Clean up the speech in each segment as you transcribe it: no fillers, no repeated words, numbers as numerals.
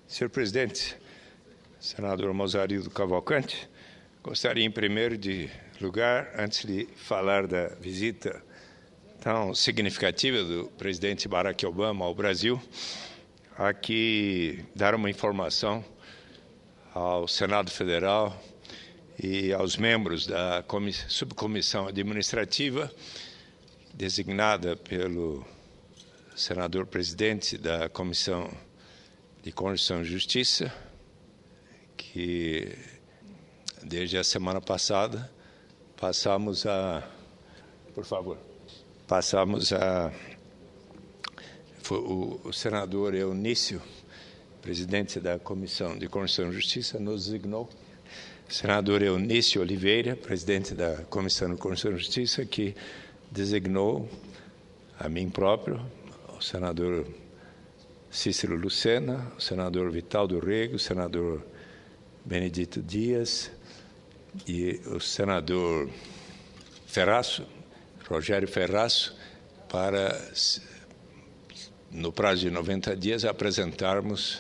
Senhor presidente, senador Mozarildo Cavalcante, gostaria em primeiro lugar, antes de falar da visita tão significativa do presidente Barack Obama ao Brasil, aqui dar uma informação ao Senado Federal e aos membros da subcomissão administrativa designada pelo senador presidente da Comissão de Constituição e Justiça, que desde a semana passada passamos a o senador Eunício, presidente da Comissão de Constituição e Justiça, nos designou. O senador Eunício Oliveira, presidente da Comissão de Constituição e Justiça, que designou a mim próprio, o senador Cícero Lucena, o senador Vital do Rego, o senador Benedito Dias e o senador Rogério Ferraço, para, no prazo de 90 dias, apresentarmos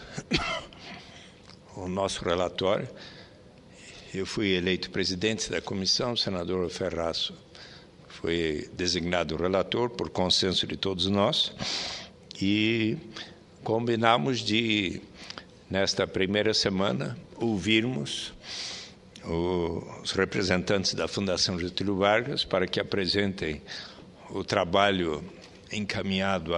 o nosso relatório. Eu fui eleito presidente da comissão, o senador Ferraço foi designado relator por consenso de todos nós e combinamos de, nesta primeira semana, ouvirmos os representantes da Fundação Getúlio Vargas para que apresentem o trabalho encaminhado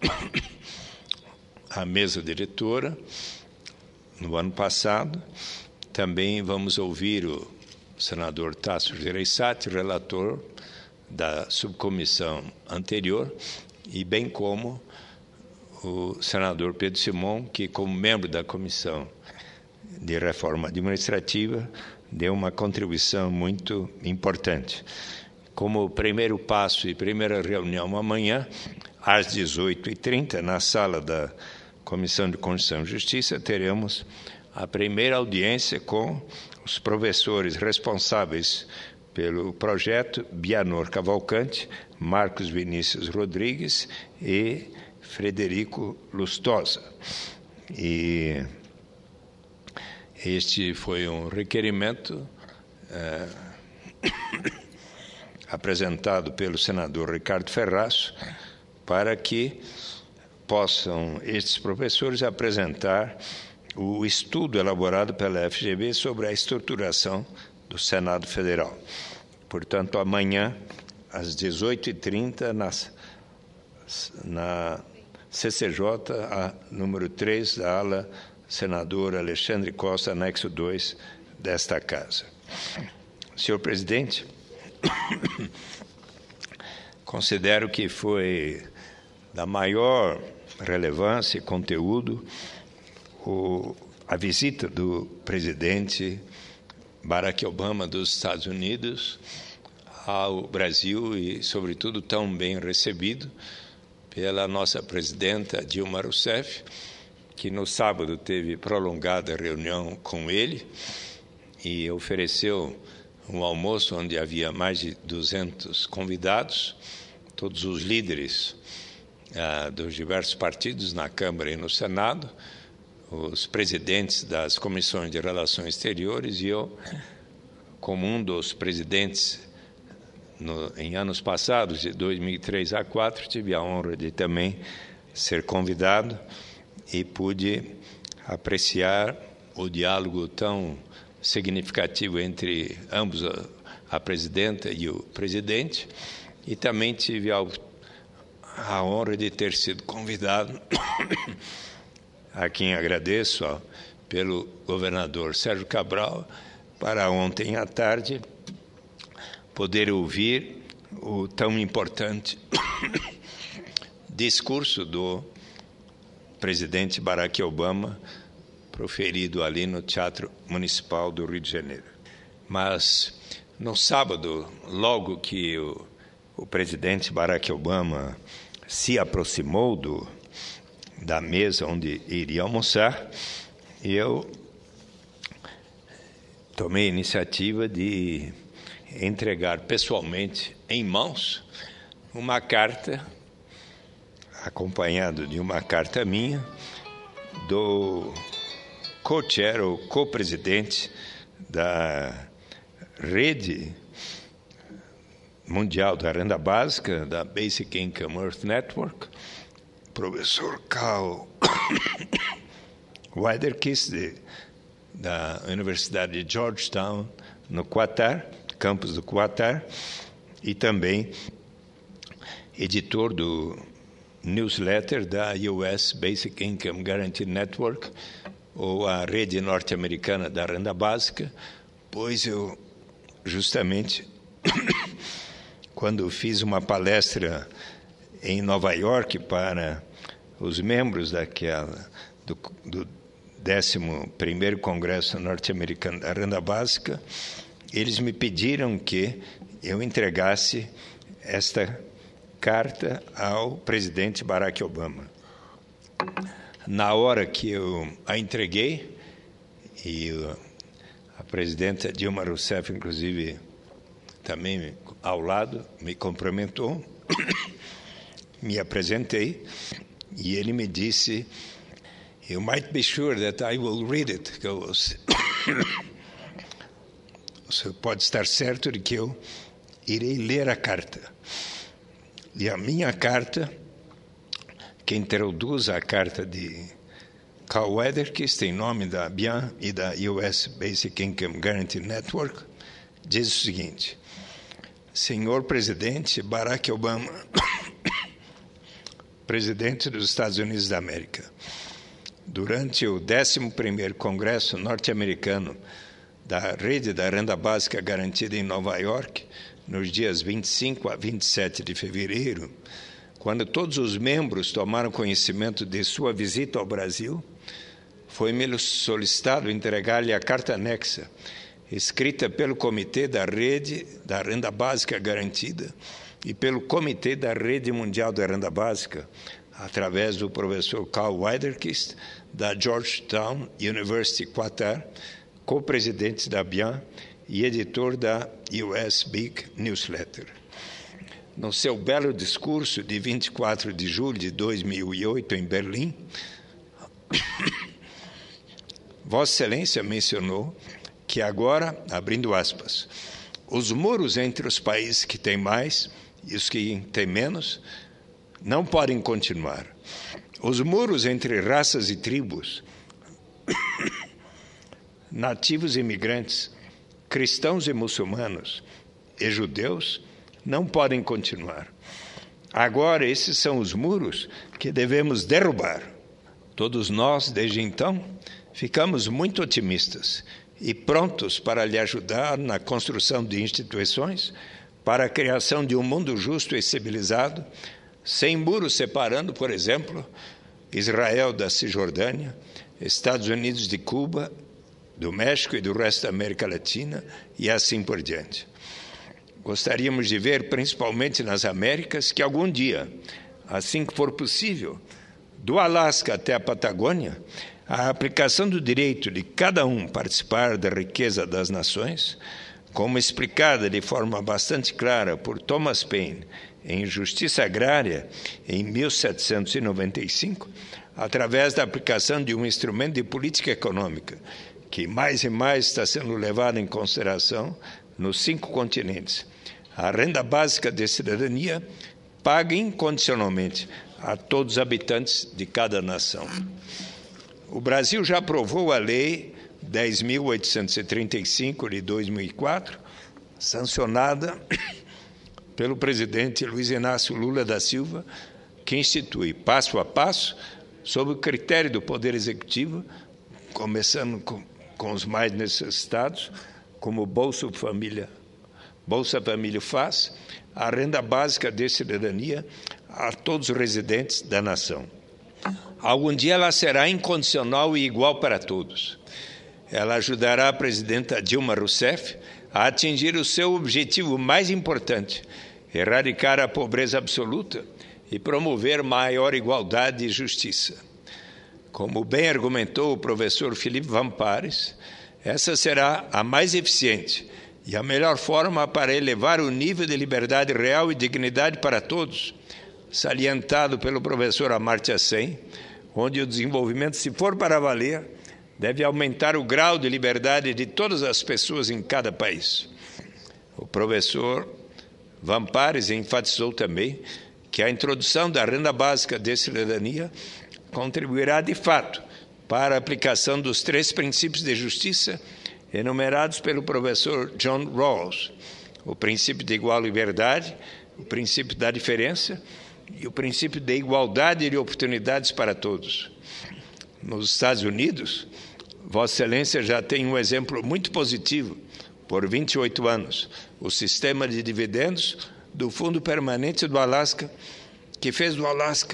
à mesa diretora no ano passado. Também vamos ouvir o senador Tasso Gereissati, relator da subcomissão anterior, e bem como o senador Pedro Simon, que, como membro da Comissão de Reforma Administrativa, deu uma contribuição muito importante. Como primeiro passo e primeira reunião amanhã, às 18h30, na sala da Comissão de Constituição e Justiça, teremos a primeira audiência com os professores responsáveis pelo projeto Bianor Cavalcante, Marcos Vinícius Rodrigues e Frederico Lustosa. E este foi um requerimento apresentado pelo senador Ricardo Ferraço para que possam estes professores apresentar o estudo elaborado pela FGV sobre a estruturação do Senado Federal. Portanto, amanhã, às 18h30, na CCJ, a número 3, da ala senador Alexandre Costa, anexo 2 desta Casa. Senhor presidente, considero que foi da maior relevância e conteúdo a visita do presidente Barack Obama dos Estados Unidos ao Brasil e, sobretudo, tão bem recebido pela nossa presidenta Dilma Rousseff, que no sábado teve prolongada reunião com ele e ofereceu um almoço onde havia mais de 200 convidados, todos os líderes dos diversos partidos na Câmara e no Senado, os presidentes das comissões de relações exteriores, e eu, como um dos presidentes em anos passados, de 2003 a 2004, tive a honra de também ser convidado e pude apreciar o diálogo tão significativo entre ambos, a presidenta e o presidente, e também tive a honra de ter sido convidado, a quem agradeço, pelo governador Sérgio Cabral, para ontem à tarde poder ouvir o tão importante discurso do presidente Barack Obama, proferido ali no Teatro Municipal do Rio de Janeiro. Mas, no sábado, logo que o presidente Barack Obama se aproximou da mesa onde iria almoçar, eu tomei a iniciativa de entregar pessoalmente, em mãos, uma carta, acompanhado de uma carta minha, do co-chair ou co-presidente da Rede Mundial da Renda Básica, da Basic Income Earth Network, professor Carl Wiederkist, da Universidade de Georgetown, no Qatar, campus do Qatar, e também editor do newsletter da US Basic Income Guarantee Network, ou a rede norte-americana da renda básica, pois eu, justamente, quando fiz uma palestra em Nova York para os membros do 11º Congresso Norte-Americano da Renda Básica, eles me pediram que eu entregasse esta carta ao presidente Barack Obama. Na hora que eu a entreguei, e a presidenta Dilma Rousseff, inclusive, também ao lado, me cumprimentou, me apresentei, e ele me disse, "You might be sure that I will read it." Você pode estar certo de que eu irei ler a carta. E a minha carta, que introduz a carta de Carl Wiederkist, em nome da BIAN e da US Basic Income Guarantee Network, diz o seguinte: Senhor Presidente Barack Obama, Presidente dos Estados Unidos da América, durante o 11º Congresso Norte-Americano da Rede da Renda Básica Garantida em Nova York, nos dias 25 a 27 de fevereiro, quando todos os membros tomaram conhecimento de sua visita ao Brasil, foi-me solicitado entregar-lhe a carta anexa, escrita pelo Comitê da Rede da Renda Básica Garantida e pelo Comitê da Rede Mundial da Renda Básica, através do professor Carl Wiederkist, da Georgetown University, Qatar, co-presidente da BIAN e editor da US Big Newsletter. No seu belo discurso de 24 de julho de 2008, em Berlim, Vossa Excelência mencionou que agora, abrindo aspas, os muros entre os países que têm mais e os que têm menos não podem continuar. Os muros entre raças e tribos, nativos e imigrantes, cristãos e muçulmanos e judeus não podem continuar. Agora, esses são os muros que devemos derrubar. Todos nós, desde então, ficamos muito otimistas e prontos para lhe ajudar na construção de instituições para a criação de um mundo justo e civilizado, sem muros separando, por exemplo, Israel da Cisjordânia, Estados Unidos de Cuba, do México e do resto da América Latina, e assim por diante. Gostaríamos de ver, principalmente nas Américas, que algum dia, assim que for possível, do Alasca até a Patagônia, a aplicação do direito de cada um participar da riqueza das nações, como explicada de forma bastante clara por Thomas Paine em Justiça Agrária, em 1795, através da aplicação de um instrumento de política econômica, que mais e mais está sendo levado em consideração nos 5 continentes. A renda básica de cidadania paga incondicionalmente a todos os habitantes de cada nação. O Brasil já aprovou a Lei 10.835 de 2004, sancionada pelo presidente Luiz Inácio Lula da Silva, que institui, passo a passo, sob o critério do Poder Executivo, começando com os mais necessitados, como Bolsa Família faz, a renda básica de cidadania a todos os residentes da nação. Algum dia ela será incondicional e igual para todos. Ela ajudará a presidenta Dilma Rousseff a atingir o seu objetivo mais importante, erradicar a pobreza absoluta e promover maior igualdade e justiça. Como bem argumentou o professor Felipe Van Pares, essa será a mais eficiente e a melhor forma para elevar o nível de liberdade real e dignidade para todos, salientado pelo professor Amartya Sen, onde o desenvolvimento, se for para valer, deve aumentar o grau de liberdade de todas as pessoas em cada país. O professor Van Pares enfatizou também que a introdução da renda básica de cidadania contribuirá de fato para a aplicação dos 3 princípios de justiça enumerados pelo professor John Rawls: o princípio de igual liberdade, o princípio da diferença e o princípio de igualdade de oportunidades para todos. Nos Estados Unidos, Vossa Excelência já tem um exemplo muito positivo, por 28 anos, o sistema de dividendos do Fundo Permanente do Alasca, que fez do Alasca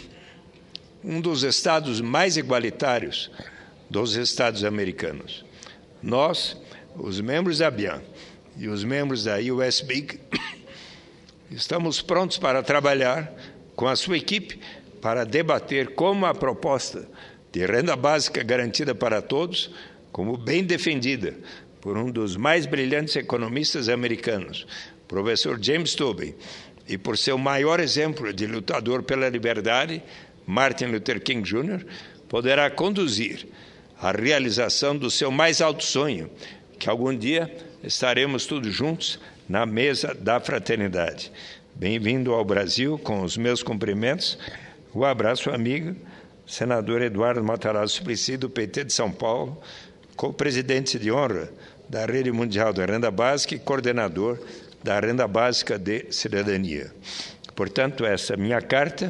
um dos estados mais igualitários dos estados americanos. Nós, os membros da BIAN e os membros da USBIG, estamos prontos para trabalhar com a sua equipe para debater como a proposta de renda básica garantida para todos, como bem defendida por um dos mais brilhantes economistas americanos, professor James Tobey, e por seu maior exemplo de lutador pela liberdade, Martin Luther King Jr., poderá conduzir à realização do seu mais alto sonho, que algum dia estaremos todos juntos na mesa da fraternidade. Bem-vindo ao Brasil, com os meus cumprimentos. O abraço, amigo, senador Eduardo Matarazzo Suplicy, do PT de São Paulo, co-presidente de honra da Rede Mundial da Renda Básica e coordenador da Renda Básica de Cidadania. Portanto, essa minha carta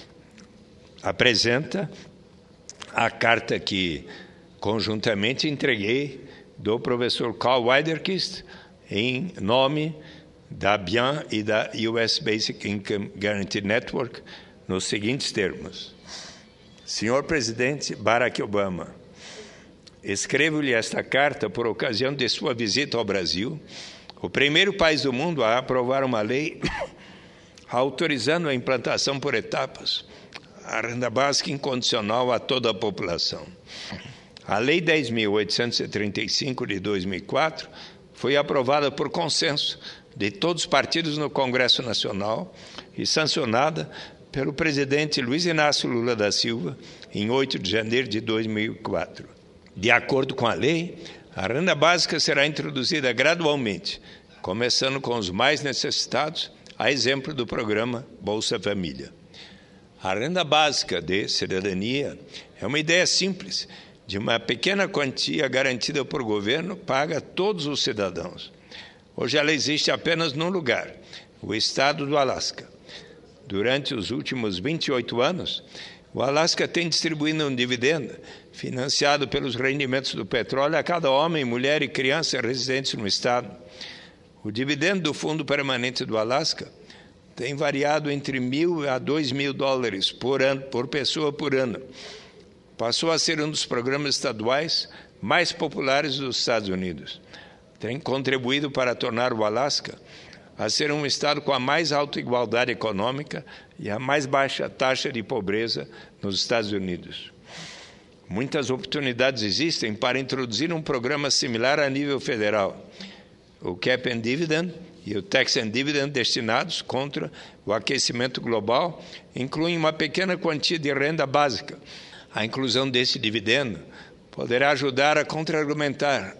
apresenta a carta que conjuntamente entreguei do professor Carl Widerquist em nome da BIAN e da US Basic Income Guarantee Network nos seguintes termos: Senhor Presidente Barack Obama, escrevo-lhe esta carta por ocasião de sua visita ao Brasil, o primeiro país do mundo a aprovar uma lei autorizando a implantação por etapas a renda básica incondicional a toda a população. A Lei 10.835 de 2004 foi aprovada por consenso de todos os partidos no Congresso Nacional e sancionada pelo presidente Luiz Inácio Lula da Silva em 8 de janeiro de 2004. De acordo com a lei, a renda básica será introduzida gradualmente, começando com os mais necessitados, a exemplo do programa Bolsa Família. A renda básica de cidadania é uma ideia simples, de uma pequena quantia garantida por governo, paga a todos os cidadãos. Hoje ela existe apenas num lugar, o estado do Alasca. Durante os últimos 28 anos, o Alasca tem distribuído um dividendo financiado pelos rendimentos do petróleo a cada homem, mulher e criança residentes no estado. O dividendo do Fundo Permanente do Alasca tem variado entre $1.000 a $2.000 por ano, por pessoa por ano. Passou a ser um dos programas estaduais mais populares dos Estados Unidos. Tem contribuído para tornar o Alasca a ser um estado com a mais alta igualdade econômica e a mais baixa taxa de pobreza nos Estados Unidos. Muitas oportunidades existem para introduzir um programa similar a nível federal. O Cap and Dividend e o Tax and Dividend destinados contra o aquecimento global incluem uma pequena quantia de renda básica. A inclusão desse dividendo poderá ajudar a contra-argumentar,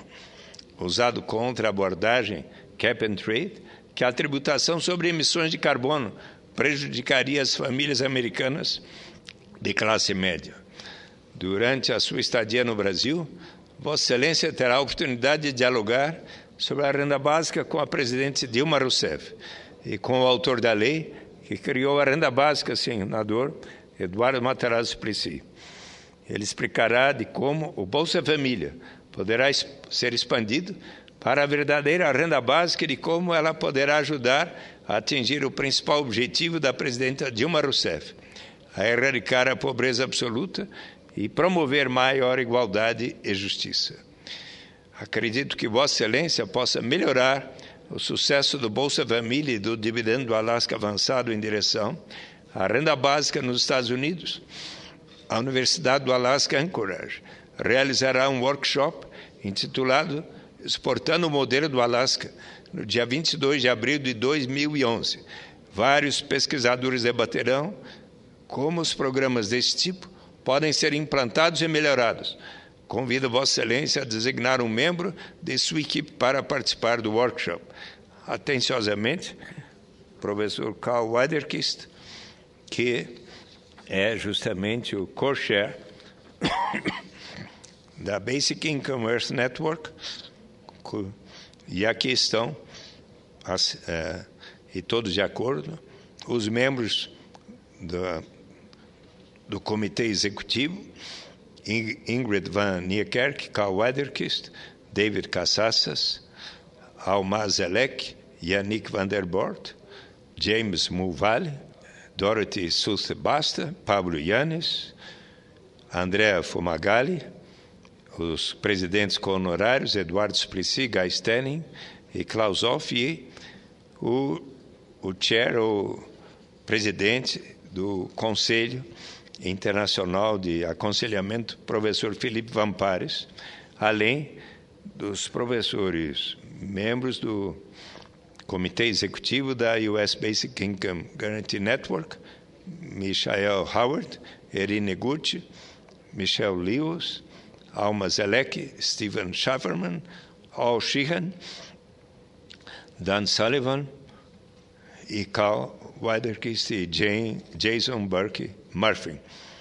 usado contra a abordagem Cap and Trade, que a tributação sobre emissões de carbono prejudicaria as famílias americanas de classe média. Durante a sua estadia no Brasil, Vossa Excelência terá a oportunidade de dialogar sobre a renda básica com a presidente Dilma Rousseff e com o autor da lei que criou a renda básica, senador Eduardo Matarazzo Suplicy. Ele explicará de como o Bolsa Família poderá ser expandido para a verdadeira renda básica e de como ela poderá ajudar a atingir o principal objetivo da presidenta Dilma Rousseff, a erradicar a pobreza absoluta e promover maior igualdade e justiça. Acredito que Vossa Excelência possa melhorar o sucesso do Bolsa Família e do dividendo do Alasca avançado em direção à renda básica nos Estados Unidos. A Universidade do Alasca Anchorage realizará um workshop intitulado Exportando o Modelo do Alasca, no dia 22 de abril de 2011. Vários pesquisadores debaterão como os programas desse tipo podem ser implantados e melhorados convido Vossa Excelência a designar um membro de sua equipe para participar do workshop. Atenciosamente, professor Karl Widerquist, que é justamente o co-chair da Basic Income Earth Network, e aqui estão, e todos de acordo, os membros do Comitê Executivo, Ingrid van Niekerk, Karl Widerquist, David Cassassas, Alma Zelek, Yannick van der Bort, James Mulvale, Dorothy Sulce-Basta, Pablo Yanes, Andrea Fumagalli, os presidentes honorários Eduardo Suplicy, Guy Stenning e Klaus Hoff, e o chair, o presidente do Conselho Internacional de Aconselhamento, professor Felipe Van Pares, além dos professores, membros do Comitê Executivo da US Basic Income Guarantee Network, Michael Howard, Erine Gucci, Michelle Lewis, Alma Zelek, Stephen Schafferman, Al Sheehan, Dan Sullivan e Karl Widerquist e Jason Burke Murphy.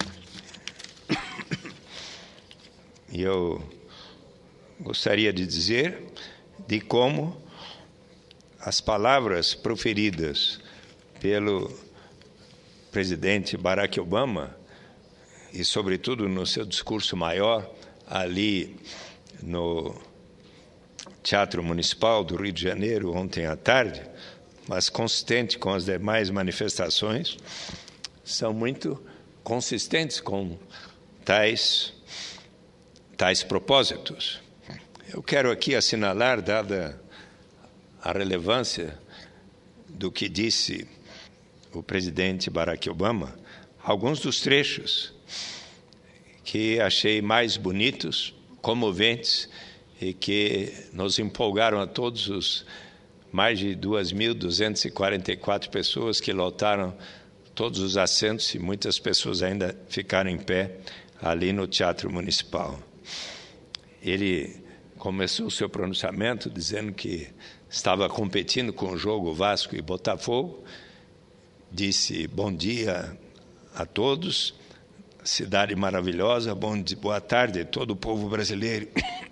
E eu gostaria de dizer de como as palavras proferidas pelo presidente Barack Obama, e sobretudo no seu discurso maior ali no Teatro Municipal do Rio de Janeiro ontem à tarde, mas consistente com as demais manifestações, são muito consistentes com tais propósitos. Eu quero aqui assinalar, dada a relevância do que disse o presidente Barack Obama, alguns dos trechos que achei mais bonitos, comoventes e que nos empolgaram a todos os mais de 2.244 pessoas que lotaram todos os assentos e muitas pessoas ainda ficaram em pé ali no Teatro Municipal. Ele começou o seu pronunciamento dizendo que estava competindo com o jogo Vasco e Botafogo, disse bom dia a todos, cidade maravilhosa, boa tarde a todo o povo brasileiro.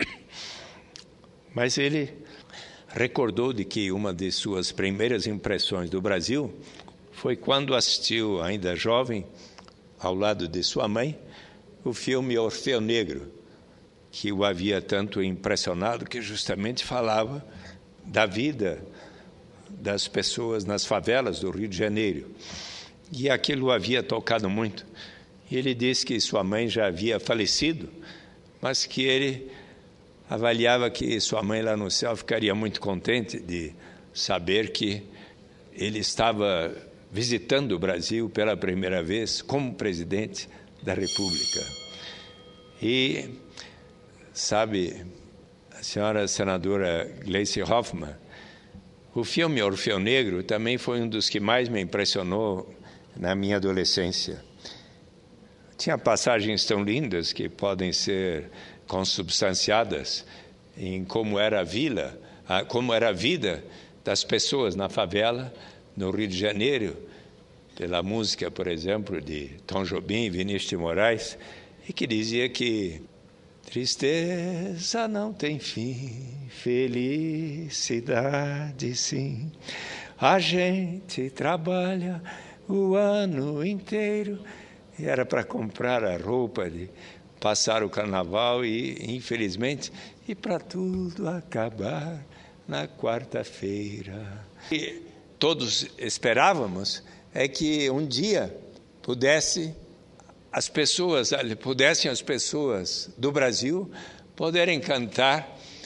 Mas ele recordou de que uma de suas primeiras impressões do Brasil foi quando assistiu, ainda jovem, ao lado de sua mãe, o filme Orfeu Negro, que o havia tanto impressionado, que justamente falava da vida das pessoas nas favelas do Rio de Janeiro. E aquilo o havia tocado muito. Ele disse que sua mãe já havia falecido, mas que ele avaliava que sua mãe lá no céu ficaria muito contente de saber que ele estava visitando o Brasil pela primeira vez como presidente da República. E, sabe, a senhora senadora Gleisi Hoffmann, o filme Orfeu Negro também foi um dos que mais me impressionou na minha adolescência. Tinha passagens tão lindas que podem ser consubstanciadas em como era a vida das pessoas na favela, no Rio de Janeiro, pela música, por exemplo, de Tom Jobim e Vinícius de Moraes, e que dizia que tristeza não tem fim, felicidade sim. A gente trabalha o ano inteiro. E era para comprar a roupa de passar o carnaval e, infelizmente, e para tudo acabar na quarta-feira. E todos esperávamos é que um dia pudessem as pessoas do Brasil poderem cantar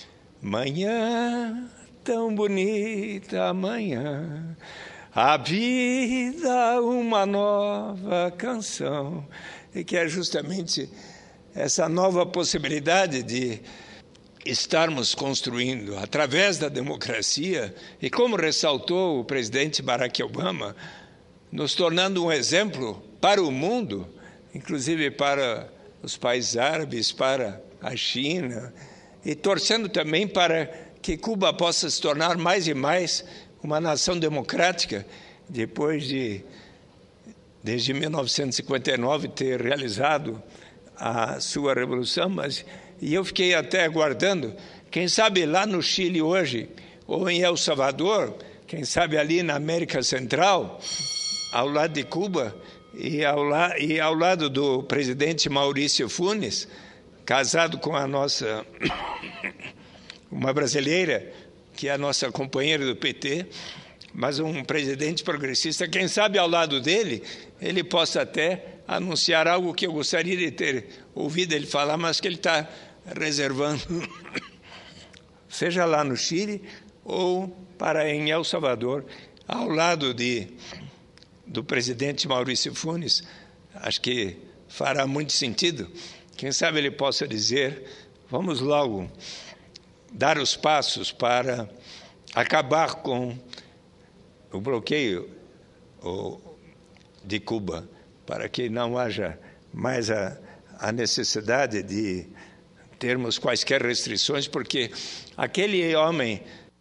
Manhã tão bonita amanhã, a vida uma nova canção, e que é justamente essa nova possibilidade de estarmos construindo através da democracia, e como ressaltou o presidente Barack Obama, nos tornando um exemplo para o mundo, inclusive para os países árabes, para a China, e torcendo também para que Cuba possa se tornar mais e mais uma nação democrática, depois desde 1959, ter realizado a sua revolução. E eu fiquei até aguardando, quem sabe lá no Chile hoje, ou em El Salvador, quem sabe ali na América Central, ao lado de Cuba, e ao lado do presidente Maurício Funes, casado com uma brasileira, que é a nossa companheira do PT, mas um presidente progressista, quem sabe ao lado dele, ele possa até anunciar algo que eu gostaria de ter ouvido ele falar, mas que ele está reservando, seja lá no Chile ou para em El Salvador, ao lado do presidente Maurício Funes. Acho que fará muito sentido. Quem sabe ele possa dizer, vamos logo dar os passos para acabar com o bloqueio de Cuba, para que não haja mais a necessidade de termos quaisquer restrições, porque aquele homem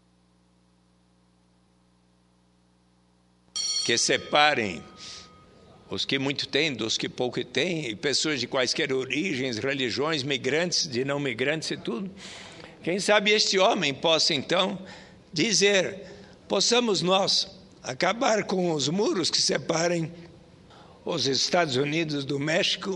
que separem os que muito têm dos que pouco têm, e pessoas de quaisquer origens, religiões, migrantes, de não migrantes e tudo, quem sabe este homem possa então dizer, possamos nós acabar com os muros que separem os Estados Unidos do México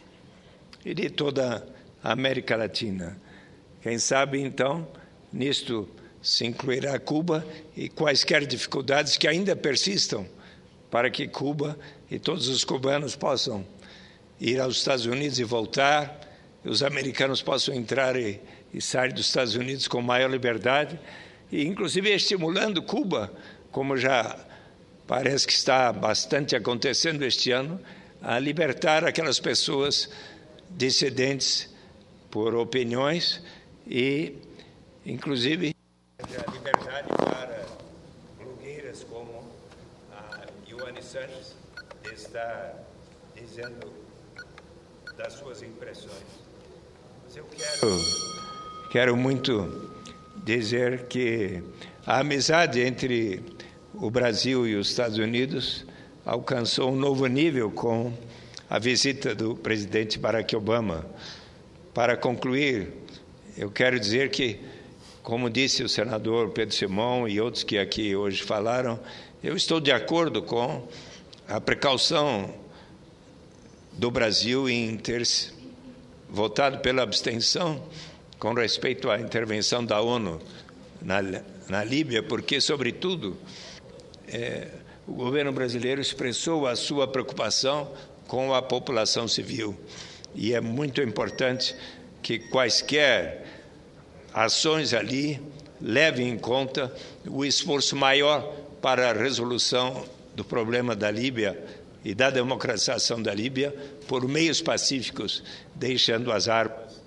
e de toda a América Latina. Quem sabe, então, nisto se incluirá Cuba e quaisquer dificuldades que ainda persistam para que Cuba e todos os cubanos possam ir aos Estados Unidos e voltar, e os americanos possam entrar e sair dos Estados Unidos com maior liberdade, e inclusive estimulando Cuba, como já parece que está bastante acontecendo este ano, a libertar aquelas pessoas dissidentes por opiniões e, inclusive, a liberdade para blogueiras como a Ioane Sanches está dizendo das suas impressões. Mas eu quero muito dizer que a amizade entre o Brasil e os Estados Unidos alcançou um novo nível com a visita do presidente Barack Obama. Para concluir, eu quero dizer que, como disse o senador Pedro Simão e outros que aqui hoje falaram, eu estou de acordo com a precaução do Brasil em ter votado pela abstenção com respeito à intervenção da ONU na Líbia, porque, sobretudo, o governo brasileiro expressou a sua preocupação com a população civil. E é muito importante que quaisquer ações ali levem em conta o esforço maior para a resolução do problema da Líbia e da democratização da Líbia por meios pacíficos, deixando as armas